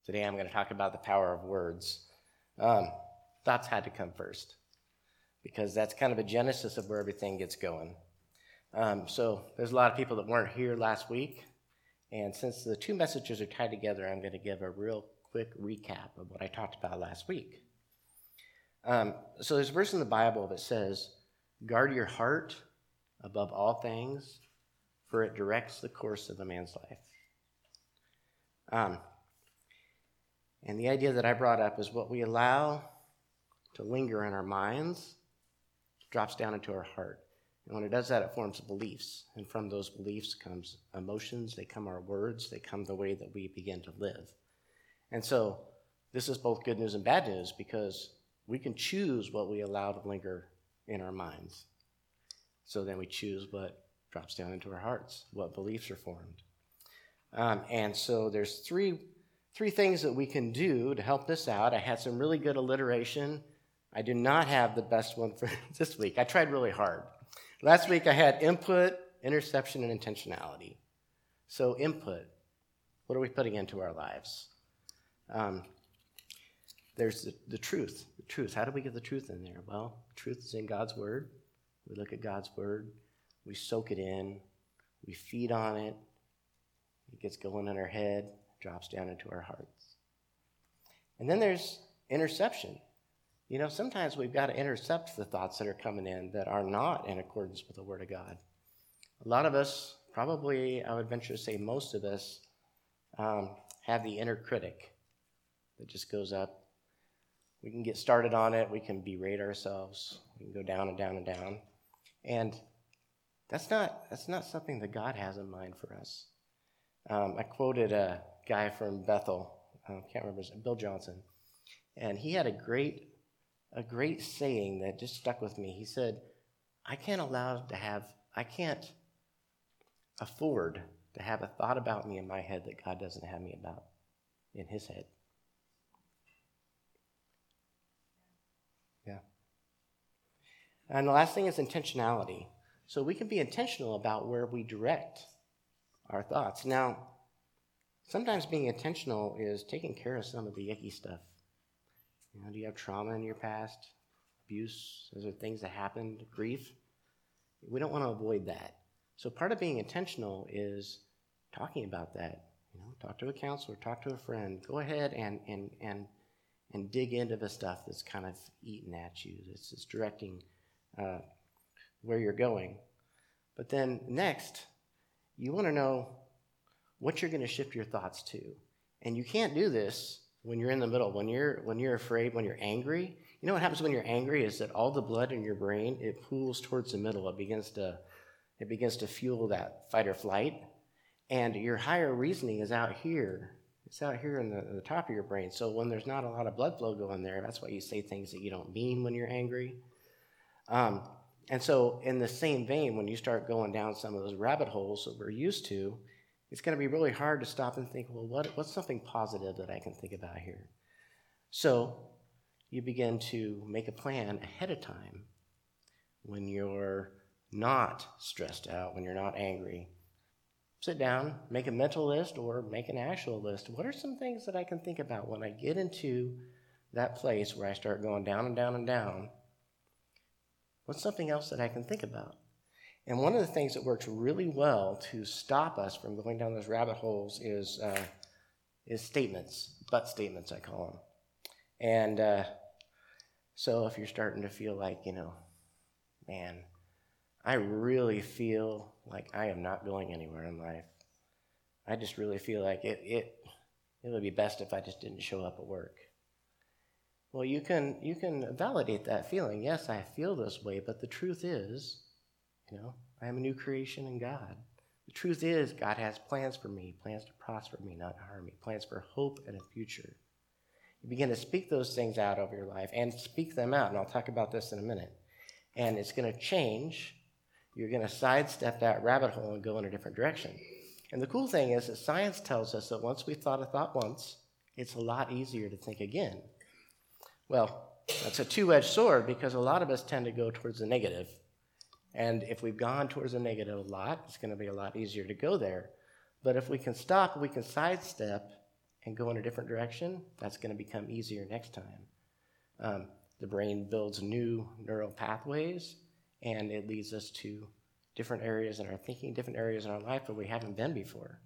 Today I'm going to talk about the power of words. Thoughts had to come first because that's kind of a genesis of where everything gets going. So there's a lot of people that weren't here last week, and since the two messages are tied together, I'm going to give a real quick recap of what I talked about last week. So there's a verse in the Bible that says, "Guard your heart above all things, for it directs the course of a man's life." And the idea that I brought up is what we allow to linger in our minds drops down into our heart. And when it does that, it forms beliefs. And from those beliefs comes emotions, they come our words, they come the way that we begin to live. And so this is both good news and bad news because we can choose what we allow to linger in our minds. So then we choose what drops down into our hearts, what beliefs are formed. And so there's three things that we can do to help this out. I had some really good alliteration. I do not have the best one for this week. I tried really hard. Last week I had input, interception, and intentionality. So input, what are we putting into our lives? There's the truth. The truth. How do we get the truth in there? Well, the truth is in God's Word. We look at God's Word. We soak it in. We feed on it. It gets going in our head, drops down into our hearts. And then there's interception. You know, sometimes we've got to intercept the thoughts that are coming in that are not in accordance with the Word of God. A lot of us, probably I would venture to say most of us, have the inner critic that just goes up. We can get started on it. We can berate ourselves. We can go down and down and down. And that's not something that God has in mind for us. I quoted a guy from Bethel, I can't remember his name, Bill Johnson, and he had a great saying that just stuck with me. He said, I can't afford to have a thought about me in my head that God doesn't have me about in his head. Yeah. And the last thing is intentionality. So we can be intentional about where we direct our thoughts. Now, sometimes being intentional is taking care of some of the icky stuff. You know, do you have trauma in your past? Abuse? Those are things that happened, grief. We don't want to avoid that. So part of being intentional is talking about that. You know, talk to a counselor, talk to a friend. Go ahead and dig into the stuff that's kind of eating at you. It's directing where you're going. But then next, you want to know what you're going to shift your thoughts to. And you can't do this when you're in the middle, when you're afraid, when you're angry. You know what happens when you're angry is that all the blood in your brain, it pools towards the middle. It begins to fuel that fight or flight. And your higher reasoning is out here. It's out here in the top of your brain. So when there's not a lot of blood flow going there, that's why you say things that you don't mean when you're angry. And so in the same vein, when you start going down some of those rabbit holes that we're used to, it's going to be really hard to stop and think, well, what's something positive that I can think about here? So you begin to make a plan ahead of time when you're not stressed out, when you're not angry. Sit down, make a mental list or make an actual list. What are some things that I can think about when I get into that place where I start going down and down and down? What's something else that I can think about? And one of the things that works really well to stop us from going down those rabbit holes is statements, but statements I call them. And so if you're starting to feel like, man, I really feel like I am not going anywhere in life. I just really feel like it would be best if I just didn't show up at work. Well, you can validate that feeling. Yes, I feel this way, but the truth is, I am a new creation in God. The truth is, God has plans for me, plans to prosper me, not harm me, plans for hope and a future. You begin to speak those things out over your life and speak them out, and I'll talk about this in a minute. And it's going to change. You're going to sidestep that rabbit hole and go in a different direction. And the cool thing is that science tells us that once we've thought a thought once, it's a lot easier to think again. Well, that's a two-edged sword because a lot of us tend to go towards the negative. And if we've gone towards the negative a lot, it's going to be a lot easier to go there. But if we can stop, we can sidestep and go in a different direction, that's going to become easier next time. The brain builds new neural pathways, and it leads us to different areas in our thinking, different areas in our life where we haven't been before.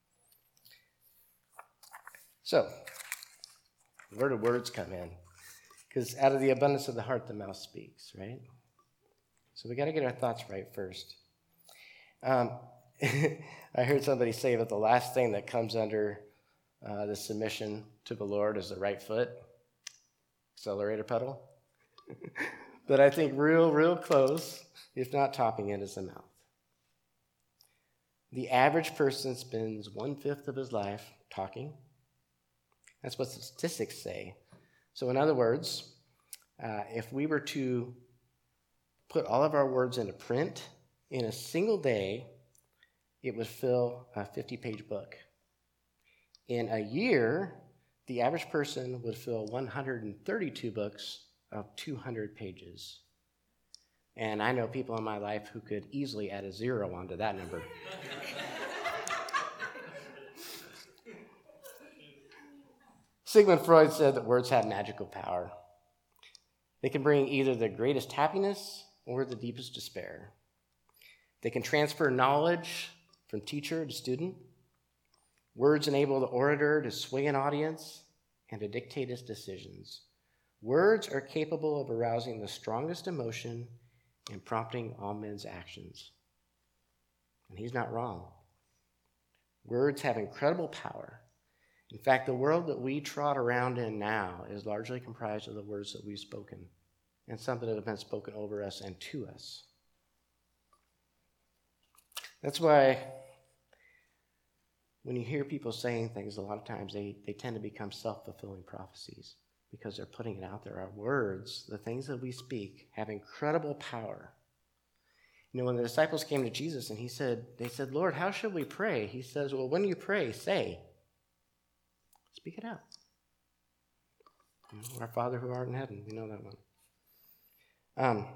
So, where do words come in? Because out of the abundance of the heart, the mouth speaks, right? So we got to get our thoughts right first. I heard somebody say that the last thing that comes under the submission to the Lord is the right foot, accelerator pedal. But I think real close, if not topping it, is the mouth. The average person spends 1/5 of his life talking. That's what statistics say. So in other words, if we were to put all of our words into print in a single day, it would fill a 50-page book. In a year, the average person would fill 132 books of 200 pages. And I know people in my life who could easily add a 0 onto that number. Sigmund Freud said that words have magical power. They can bring either the greatest happiness or the deepest despair. They can transfer knowledge from teacher to student. Words enable the orator to sway an audience and to dictate its decisions. Words are capable of arousing the strongest emotion and prompting all men's actions. And he's not wrong. Words have incredible power. In fact, the world that we trot around in now is largely comprised of the words that we've spoken and some that have been spoken over us and to us. That's why when you hear people saying things, a lot of times they tend to become self-fulfilling prophecies because they're putting it out there. Our words, the things that we speak, have incredible power. You know, when the disciples came to Jesus and they said, Lord, how should we pray? He says, well, when you pray, say. Speak it out. You know, our Father who art in heaven, we know that one.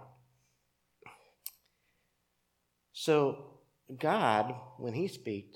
So God, when he speaks,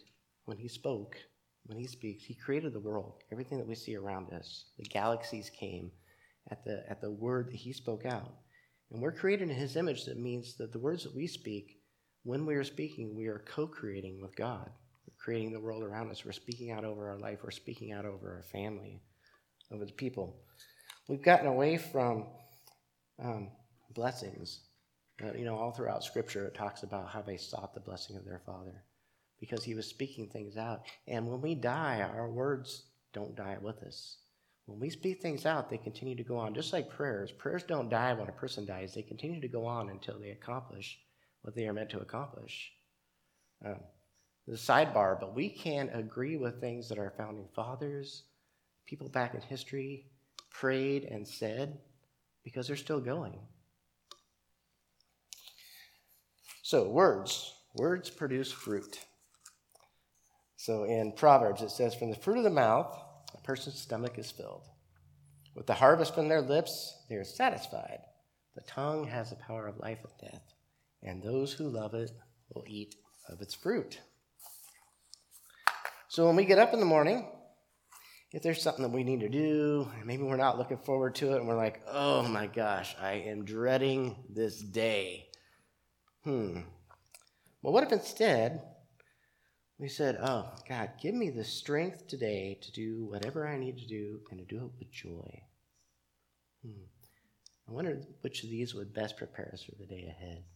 he created the world. Everything that we see around us, the galaxies came at the word that he spoke out. And we're created in his image. That means that the words that we speak, when we are speaking, we are co-creating with God. We're creating the world around us. We're speaking out over our life. We're speaking out over our family, over the people. We've gotten away from blessings. All throughout Scripture, it talks about how they sought the blessing of their Father because he was speaking things out. And when we die, our words don't die with us. When we speak things out, they continue to go on, just like prayers. Prayers don't die when a person dies. They continue to go on until they accomplish what they are meant to accomplish. The sidebar, but we can agree with things that our founding fathers, people back in history, prayed and said because they're still going. So words produce fruit. So in Proverbs it says, from the fruit of the mouth, a person's stomach is filled. With the harvest from their lips, they are satisfied. The tongue has the power of life and death, and those who love it will eat of its fruit. So when we get up in the morning, if there's something that we need to do, and maybe we're not looking forward to it, and we're like, oh my gosh, I am dreading this day. Well, what if instead we said, oh, God, give me the strength today to do whatever I need to do and to do it with joy. I wonder which of these would best prepare us for the day ahead.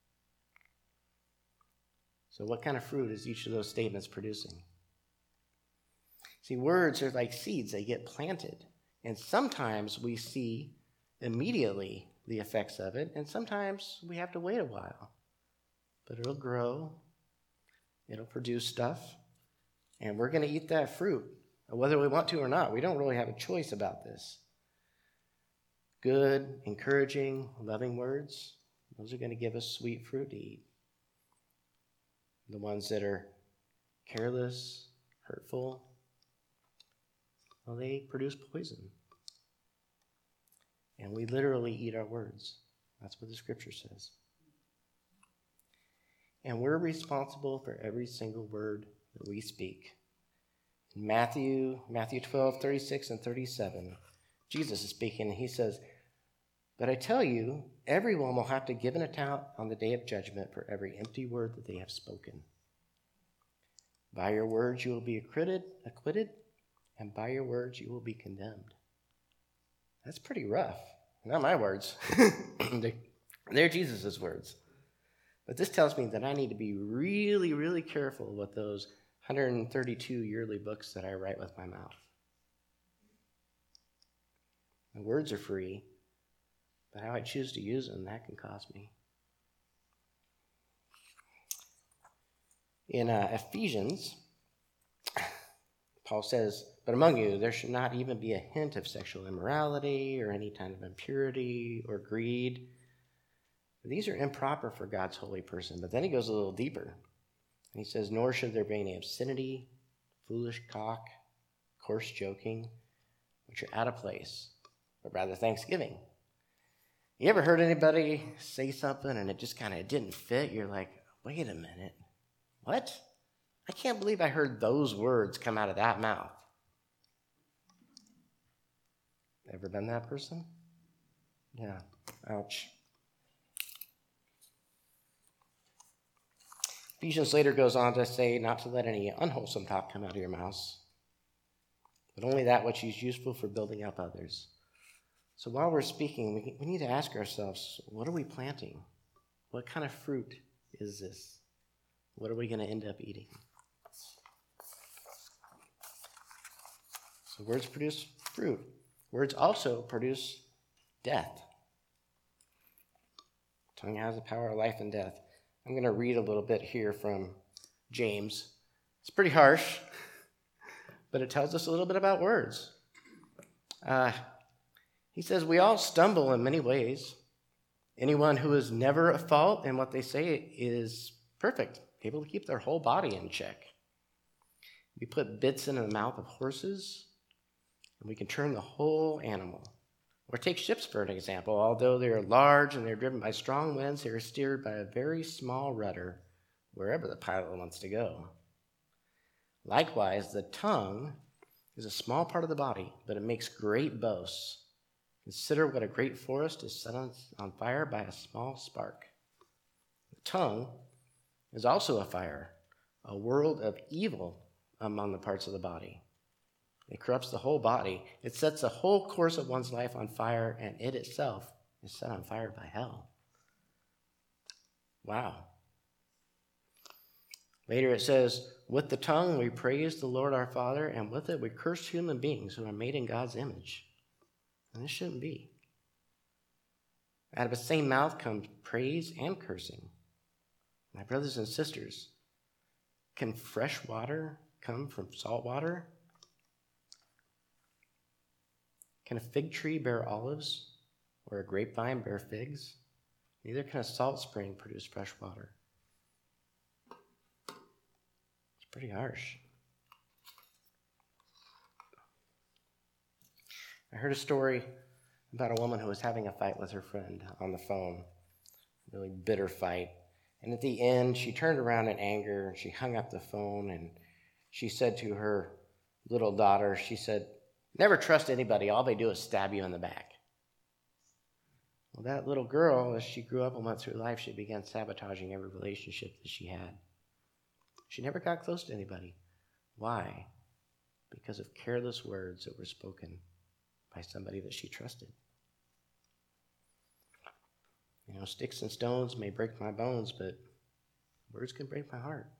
So what kind of fruit is each of those statements producing? See, words are like seeds. They get planted. And sometimes we see immediately the effects of it, and sometimes we have to wait a while. But it'll grow. It'll produce stuff, and we're going to eat that fruit, whether we want to or not. We don't really have a choice about this. Good, encouraging, loving words, those are going to give us sweet fruit to eat. The ones that are careless, hurtful, well, they produce poison. And we literally eat our words. That's what the Scripture says. And we're responsible for every single word that we speak. In Matthew 12, 36 and 37, Jesus is speaking, and he says, "But I tell you, everyone will have to give an account on the day of judgment for every empty word that they have spoken. By your words you will be acquitted, and by your words you will be condemned." That's pretty rough. Not my words. They're Jesus' words. But this tells me that I need to be really, really careful with those 132 yearly books that I write with my mouth. The words are free, but how I choose to use them, that can cost me. In Ephesians, Paul says, "But among you there should not even be a hint of sexual immorality or any kind of impurity or greed. These are improper for God's holy person." But then he goes a little deeper. And he says, "Nor should there be any obscenity, foolish talk, coarse joking, which are out of place, but rather thanksgiving." You ever heard anybody say something and it just kind of didn't fit? You're like, wait a minute. What? I can't believe I heard those words come out of that mouth. Ever been that person? Yeah. Ouch. Ephesians later goes on to say not to let any unwholesome talk come out of your mouths, but only that which is useful for building up others. So while we're speaking, we need to ask ourselves, what are we planting? What kind of fruit is this? What are we going to end up eating? So words produce fruit. Words also produce death. Tongue has the power of life and death. I'm going to read a little bit here from James. It's pretty harsh, but it tells us a little bit about words. He says, "We all stumble in many ways. Anyone who is never at fault in what they say is perfect, able to keep their whole body in check. We put bits into the mouth of horses, and we can turn the whole animal. Or take ships for an example. Although they are large and they're driven by strong winds, they are steered by a very small rudder wherever the pilot wants to go. Likewise, the tongue is a small part of the body, but it makes great boasts. Consider what a great forest is set on fire by a small spark. The tongue is also a fire, a world of evil among the parts of the body. It corrupts the whole body. It sets the whole course of one's life on fire, and it itself is set on fire by hell." Wow. Later it says, "With the tongue we praise the Lord our Father, and with it we curse human beings who are made in God's image." And this shouldn't be. Out of the same mouth comes praise and cursing. My brothers and sisters, can fresh water come from salt water? Can a fig tree bear olives, or a grapevine bear figs? Neither can a salt spring produce fresh water. It's pretty harsh. I heard a story about a woman who was having a fight with her friend on the phone, a really bitter fight. And at the end, she turned around in anger, and she hung up the phone, and she said to her little daughter, she said, "Never trust anybody. All they do is stab you in the back." Well, that little girl, as she grew up and went through life, she began sabotaging every relationship that she had. She never got close to anybody. Why? Because of careless words that were spoken by somebody that she trusted. Sticks and stones may break my bones, but words can break my heart.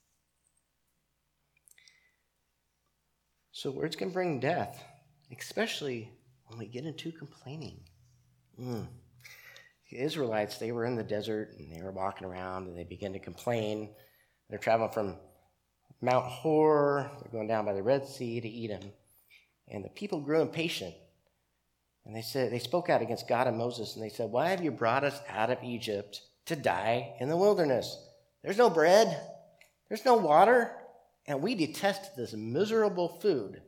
So words can bring death, especially when we get into complaining. The Israelites, they were in the desert, and they were walking around, and they began to complain. They're traveling from Mount Hor, they're going down by the Red Sea to Edom. And the people grew impatient. And they spoke out against God and Moses, and they said, "Why have you brought us out of Egypt to die in the wilderness? There's no bread, there's no water, and we detest this miserable food."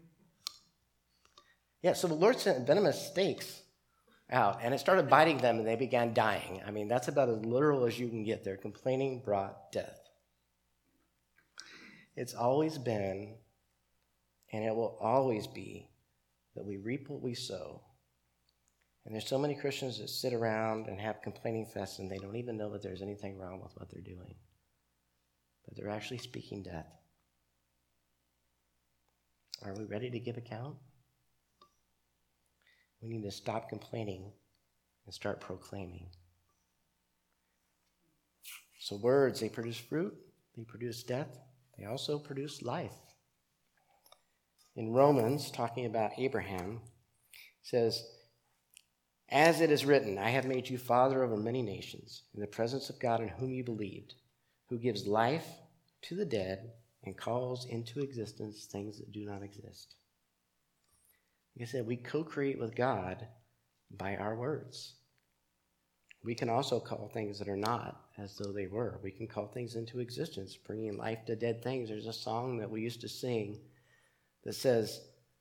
Yeah, so the Lord sent venomous snakes out, and it started biting them, and they began dying. I mean, that's about as literal as you can get there. Complaining brought death. It's always been And it will always be that we reap what we sow. And there's so many Christians that sit around and have complaining fests, and they don't even know that there's anything wrong with what they're doing. But they're actually speaking death. Are we ready to give account? We need to stop complaining and start proclaiming. So words, they produce fruit, they produce death, they also produce life. In Romans, talking about Abraham, it says, "As it is written, I have made you father over many nations, in the presence of God in whom you believed, who gives life to the dead and calls into existence things that do not exist." Like I said, we co-create with God by our words. We can also call things that are not as though they were. We can call things into existence, bringing life to dead things. There's a song that we used to sing that says,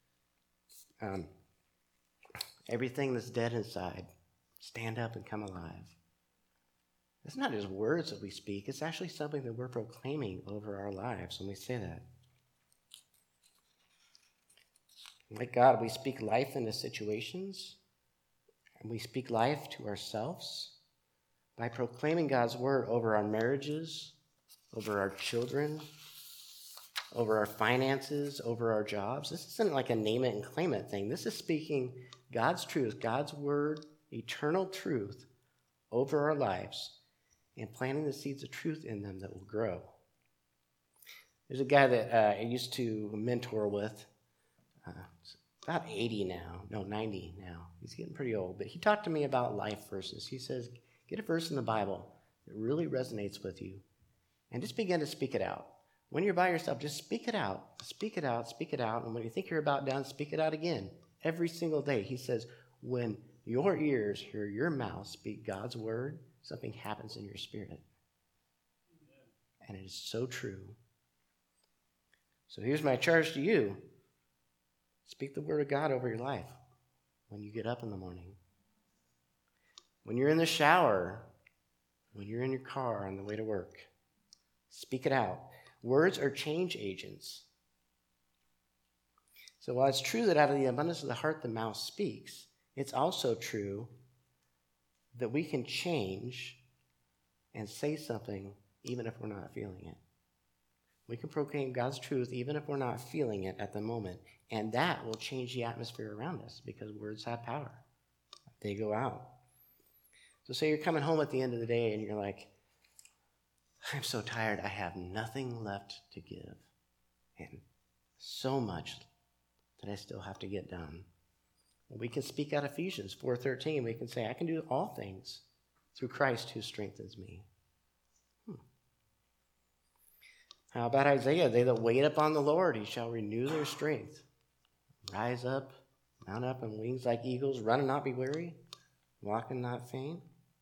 everything that's dead inside, stand up and come alive. It's not just words that we speak. It's actually something that we're proclaiming over our lives when we say that. Like God, we speak life into situations, and we speak life to ourselves by proclaiming God's word over our marriages, over our children, over our finances, over our jobs. This isn't like a name it and claim it thing. This is speaking God's truth, God's word, eternal truth over our lives and planting the seeds of truth in them that will grow. There's a guy that I used to mentor with, about 80 now, no, 90 now. He's getting pretty old, but he talked to me about life verses. He says, get a verse in the Bible that really resonates with you and just begin to speak it out. When you're by yourself, just speak it out, speak it out, speak it out. And when you think you're about done, speak it out again. Every single day. He says, when your ears hear your mouth speak God's word, something happens in your spirit. And it is so true. So here's my charge to you. Speak the word of God over your life when you get up in the morning. When you're in the shower, when you're in your car on the way to work, speak it out. Words are change agents. So while it's true that out of the abundance of the heart the mouth speaks, it's also true that we can change and say something even if we're not feeling it. We can proclaim God's truth even if we're not feeling it at the moment, and that will change the atmosphere around us because words have power. They go out. So say you're coming home at the end of the day and you're like, I'm so tired, I have nothing left to give. And so much that I still have to get done. We can speak out Ephesians 4:13. We can say, I can do all things through Christ who strengthens me. How about Isaiah? They that wait upon the Lord, he shall renew their strength. Rise up, mount up on wings like eagles, run and not be weary, walk and not faint.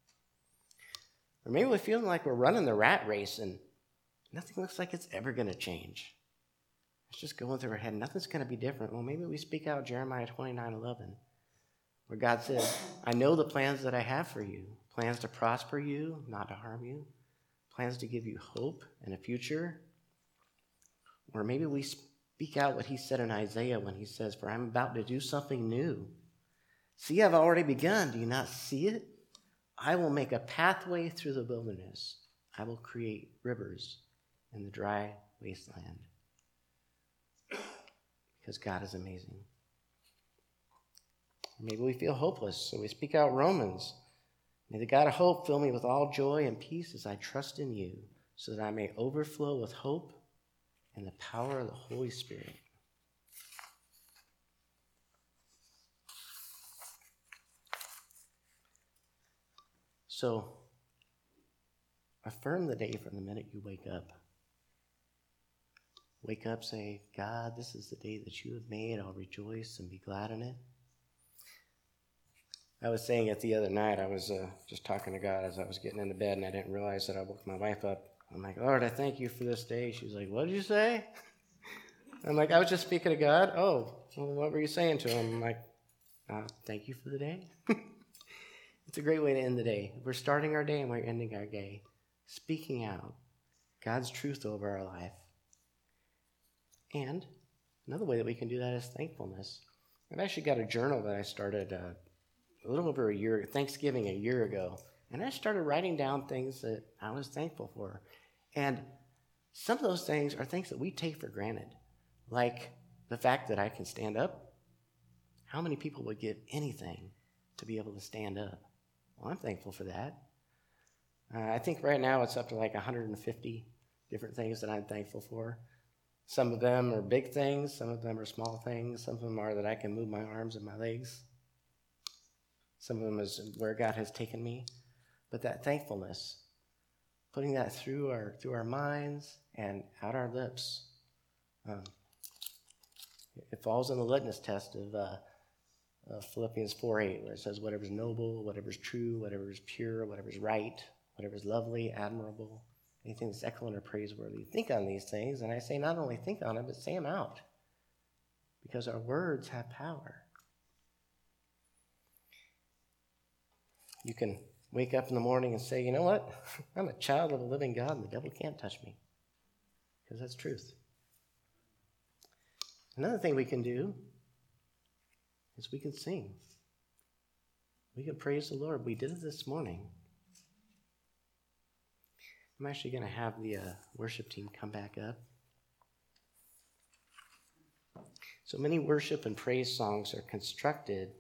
Or maybe we're feeling like we're running the rat race and nothing looks like it's ever going to change. It's just going through our head. Nothing's going to be different. Well, maybe we speak out Jeremiah 29:11, where God says, I know the plans that I have for you, plans to prosper you, not to harm you, plans to give you hope and a future. Or maybe we speak out what he said in Isaiah when he says, for I'm about to do something new. See, I've already begun. Do you not see it? I will make a pathway through the wilderness. I will create rivers in the dry wasteland. Because God is amazing. Maybe we feel hopeless, so we speak out Romans. May the God of hope fill me with all joy and peace as I trust in you, so that I may overflow with hope and the power of the Holy Spirit. So, affirm the day from the minute you wake up. Wake up, say, God, this is the day that you have made. I'll rejoice and be glad in it. I was saying it the other night. I was just talking to God as I was getting into bed, and I didn't realize that I woke my wife up. I'm like, Lord, I thank you for this day. She's like, what did you say? I'm like, I was just speaking to God. Oh, well, what were you saying to him? I'm like, thank you for the day. It's a great way to end the day. We're starting our day and we're ending our day, speaking out God's truth over our life. And Another way that we can do that is thankfulness. I've actually got a journal that I started a little over Thanksgiving a year ago, and I started writing down things that I was thankful for. And some of those things are things that we take for granted, like the fact that I can stand up. How many people would give anything to be able to stand up? Well, I'm thankful for that. I think right now it's up to like 150 different things that I'm thankful for. Some of them are big things, some of them are small things, some of them are that I can move my arms and my legs. Some of them is where God has taken me. But that thankfulness, putting that through our minds and out our lips, it falls in the litmus test of Philippians 4:8, where it says, whatever's noble, whatever's true, whatever's pure, whatever's right, whatever's lovely, admirable, anything that's excellent or praiseworthy. Think on these things, and I say not only think on them, but say them out, because our words have power. You can wake up in the morning and say, you know what? I'm a child of a living God, and the devil can't touch me, because that's truth. Another thing we can do is we can sing. We can praise the Lord. We did it this morning. I'm actually going to have the worship team come back up. So many worship and praise songs are constructed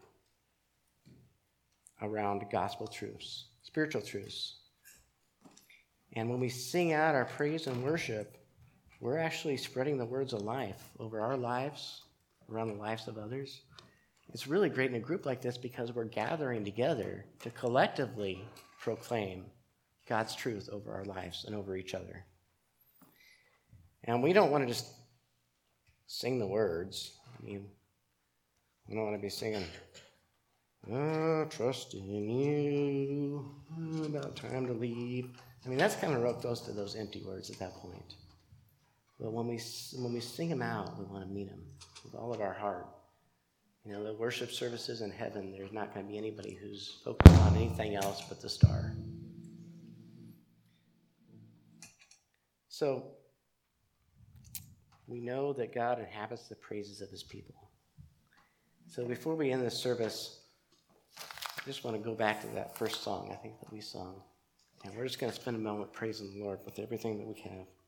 around gospel truths, spiritual truths. And when we sing out our praise and worship, we're actually spreading the words of life over our lives, around the lives of others. It's really great in a group like this because we're gathering together to collectively proclaim God's truth over our lives and over each other. And we don't want to just sing the words. I mean, we don't want to be singing, oh, trust in you, about time to leave. I mean, that's kind of real close to those empty words at that point. But when we sing them out, we want to mean them with all of our heart. You know, the worship services in heaven, there's not going to be anybody who's focused on anything else but the star. So, we know that God inhabits the praises of his people. So before we end this service, I just want to go back to that first song, I think, that we sung. And we're just going to spend a moment praising the Lord with everything that we have.